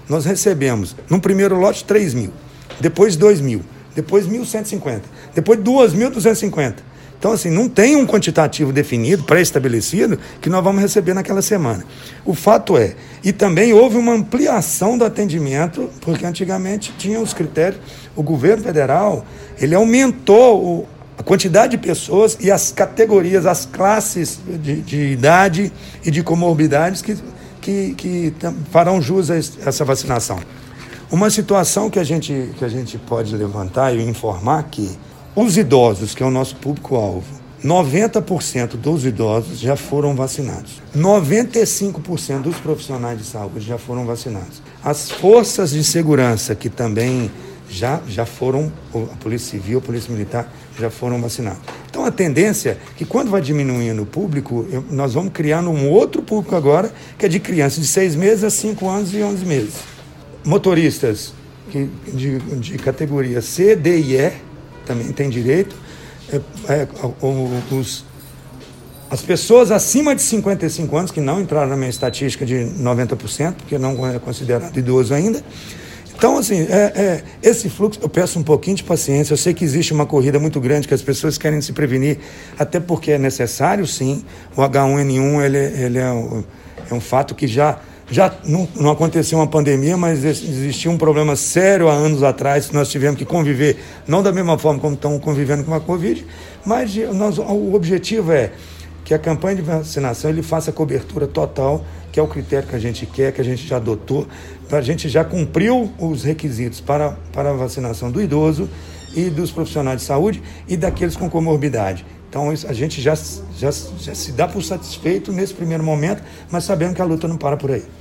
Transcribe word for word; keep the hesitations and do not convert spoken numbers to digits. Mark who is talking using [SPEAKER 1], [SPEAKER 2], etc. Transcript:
[SPEAKER 1] nós recebemos, no primeiro lote, três mil, depois dois mil, depois mil cento e cinquenta, depois dois mil duzentos e cinquenta. Então, assim, não tem um quantitativo definido, pré-estabelecido, que nós vamos receber naquela semana. O fato é, e também houve uma ampliação do atendimento, porque antigamente tinha os critérios, o governo federal, ele aumentou o, a quantidade de pessoas e as categorias, as classes de, de idade e de comorbidades que, que, que farão jus a essa vacinação. Uma situação que a gente, que a gente pode levantar e informar que os idosos, que é o nosso público-alvo, noventa por cento dos idosos já foram vacinados. noventa e cinco por cento dos profissionais de saúde já foram vacinados. As forças de segurança, que também já, já foram, a Polícia Civil, a Polícia Militar, já foram vacinados. Então, a tendência é que, quando vai diminuindo o público, eu, nós vamos criar um outro público agora, que é de crianças de seis meses a cinco anos e onze meses. Motoristas que, de, de categoria C, D e E, também tem direito, é, é, os, as pessoas acima de cinquenta e cinco anos, que não entraram na minha estatística de noventa por cento, porque não é considerado idoso ainda. Então, assim, é, é, esse fluxo, eu peço um pouquinho de paciência, eu sei que existe uma corrida muito grande, que as pessoas querem se prevenir, até porque é necessário, sim. O H um N um, ele, ele é, um, é um fato que já... Já não, não aconteceu uma pandemia, mas existia um problema sério há anos atrás, que nós tivemos que conviver, não da mesma forma como estão convivendo com a Covid, mas nós, o objetivo é que a campanha de vacinação ele faça cobertura total, que é o critério que a gente quer, que a gente já adotou, a gente já cumpriu os requisitos para, para a vacinação do idoso e dos profissionais de saúde e daqueles com comorbidade. Então, a gente já, já, já se dá por satisfeito nesse primeiro momento, mas sabendo que a luta não para por aí.